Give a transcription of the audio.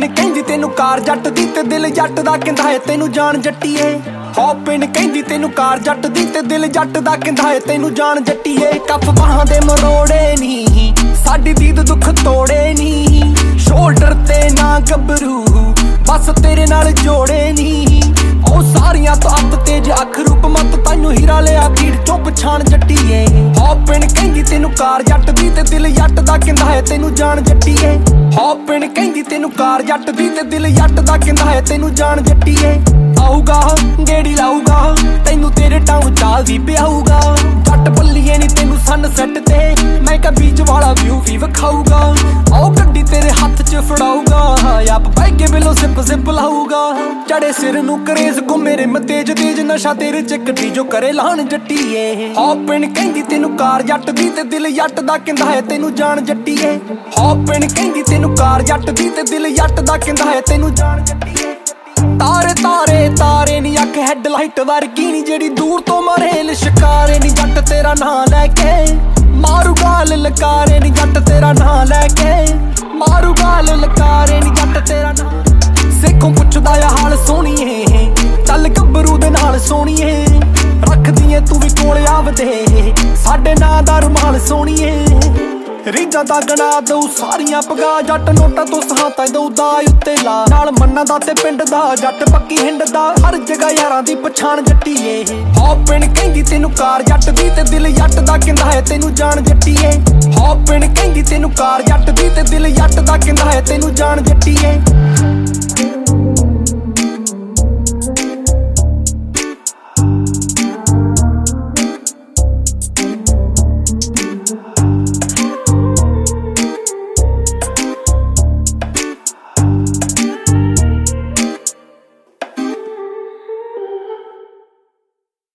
ਹੌਪਿਨ ਕਹਿੰਦੀ ਤੈਨੂੰ ਕਾਰ ਜੱਟ ਦੀ ਤੇ ਦਿਲ ਜੱਟ ਦਾ ਕਹਿੰਦਾ ਏ ਤੈਨੂੰ ਜਾਣ ਜੱਟੀਏ। ਹੌਪਿਨ ਕਹਿੰਦੀ ਤੈਨੂੰ ਕਾਰ ਜੱਟ ਦੀ ਤੇ ਦਿਲ ਜੱਟ ਦਾ ਕਹਿੰਦਾ ਏ ਤੈਨੂੰ ਜਾਣ ਜੱਟੀਏ। ਕੱਪ ਬਾਹਾਂ ਦੇ ਮਰੋੜੇ ਨੀ ਸਾਡੀ ਦੀਦ ਦੁੱਖ ਤੋੜੇ ਨੀ, ਸ਼ੋਲਡਰ ਤੇ ਨਾ ਗੱਭਰੂ ਬਸ ਤੇਰੇ ਨਾਲ ਜੋੜੇ ਨੀ। ਉਹ ਸਾਰੀਆਂ ਤੋਂ ਅੱਤ ਤੇਜ ਅੱਖ ਰੂਪ ਮਤ ਤੈਨੂੰ ਹੀਰਾ ਲਿਆ ਕੀੜ ਚੋਂ ਪਛਾਣ ਜੱਟੀਏ। ਹੌਪਿਨ ਕਹਿੰਦੀ ਤੈਨੂੰ ਕਾਰ ਜੱਟ ਦੀ ਤੇ ਦਿਲ ਜੱਟ ਦਾ ਕਹਿੰਦਾ ਏ ਤੈਨੂੰ ਜਾਣ ਜੱਟੀਏ। ਹੌਪਿਨ ਕਹਿੰਦੀ ਤੈਨੂੰ ਕਾਰ ਜੱਟ ਦੀ ਤੇ ਦਿਲ ਜੱਟ ਦਾ ਕਹਿੰਦਾ ਏ ਤੈਨੂੰ ਜਾਣ ਜੱਟੀਏ। ਆਊਗਾ ਗੇੜੀ ਲਾਊਗਾ ਤੈਨੂੰ ਤੇਰੇ ਟਾਉਂ ਚਾਲ ਵੀ ਪਿਆਊਗਾ, ਜੱਟ ਬੱਲੀਏ ਨੀ ਤੈਨੂੰ ਸਨਸੈਟ ਤੇ ਮੈਂ ਕਾ ਬੀਚ ਵਾਲਾ ਵਿਊ ਵੀ ਵਿਖਾਊਗਾ। ਆਓ ਗੱਡੀ ਤੇਰੇ ਹੱਥ 'ਚ ਫੜਾਊਗਾ, ਆਪ ਬਹਿ ਕੇ ਬਿਲੋ ਸਿਪ ਸਿਪ ਲਾਊਗਾ। ਚੜੇ ਸਿਰ ਨੂੰ ਕਰੇਜ਼ ਘੁੰਮੇ ਰਿਮ ਤੇਜ ਤੇਜ ਨਸ਼ਾ ਤੇਰੇ 'ਚ ਗੱਡੀ ਜੋ ਕਰੇ ਲਾਣ ਜੱਟੀਏ। ਹੌਪਿਨ ਕਹਿੰਦੀ ਤੈਨੂੰ ਕਾਰ ਜੱਟ ਦੀ ਤੇ ਦਿਲ ਜੱਟ ਦਾ ਕਹਿੰਦਾ ਏ ਤੈਨੂੰ ਜਾਣ ਜੱਟੀਏ। ਹੌਪਿਨ ਕਹਿੰਦੀ ਤੈਨੂੰ ਕਾਰ ਜੱਟ ਦੀ ਤੇ ਦਿਲ ਜੱਟ ਦਾ ਕਹਿੰਦਾ ਏ ਤੈਨੂੰ ਜਾਣ ਜੱਟੀਏ। ਤਾਰੇ ਤਾਰੇ ਤਾਰੇ ਨੀ ਅੱਖ ਹੈਡਲਾਈਟ ਵਰਗੀ ਨੀ ਜਿਹੜੀ ਦੂਰ ਤੋਂ ਮਾਰੇ ਲਿਸ਼ਕਾਰੇ ਨੀ, ਜੱਟ ਤੇਰਾ ਨਾਂ ਲੈ ਕੇ ਮਾਰੂ ਗਾਲ ਲਕਾਰੇ ਨੀ, ਜੱਟ ਤੇਰਾ ਨਾਂ ਲੈ ਕੇ ਮਾਰੂ ਗਾਲ ਲਕਾਰੇ ਨੀ, ਜੱਟ ਤੇਰਾ ਨਾਂ। ਸੇਖੋਂ ਪੁੱਛਦਾ ਆ ਹਾਲ ਸੋਹਣੀਏ ਚੱਲ ਗੱਭਰੂ ਦੇ ਨਾਲ ਸੋਹਣੀਏ, ਰੱਖਦੀ ਏ ਤੂੰ ਵੀ ਕੋਲ ਆਵਦੇ ਸਾਡੇ ਨਾਂ ਦਾ ਰੁਮਾਲ ਸੋਹਣੀਏ। ਰੀਝਾਂ ਦਾ ਗਣਾ ਦਊ ਸਾਰੀਆਂ ਪਗਾ ਜੱਟ ਨੋਟਾਂ ਤੋਂ ਸਹਾਤਾ ਦਊ ਦਾ ਉੱਤੇ ਲਾ, ਨਾਲ ਮੰਨਾਂ ਦਾ ਤੇ ਪਿੰਡ ਦਾ ਜੱਟ ਪੱਕੀ ਹਿੰਡ ਦਾ ਹਰ ਜਗ੍ਹਾ ਯਾਰਾਂ ਦੀ ਪਛਾਣ ਜੱਟੀਏ। ਹੌਪਿਨ ਕਹਿੰਦੀ ਤੈਨੂੰ ਕਾਰ ਜੱਟ ਦੀ ਤੇ ਦਿਲ ਜੱਟ ਦਾ ਕਹਿੰਦਾ ਏ ਤੈਨੂੰ ਜਾਣ ਜੱਟੀਏ। ਹੌਪਿਨ ਕਹਿੰਦੀ ਤੈਨੂੰ ਕਾਰ ਜੱਟ ਦੀ ਤੇ ਦਿਲ ਜੱਟ ਦਾ ਕਹਿੰਦਾ ਏ ਤੈਨੂੰ ਜਾਣ ਜੱਟੀਏ।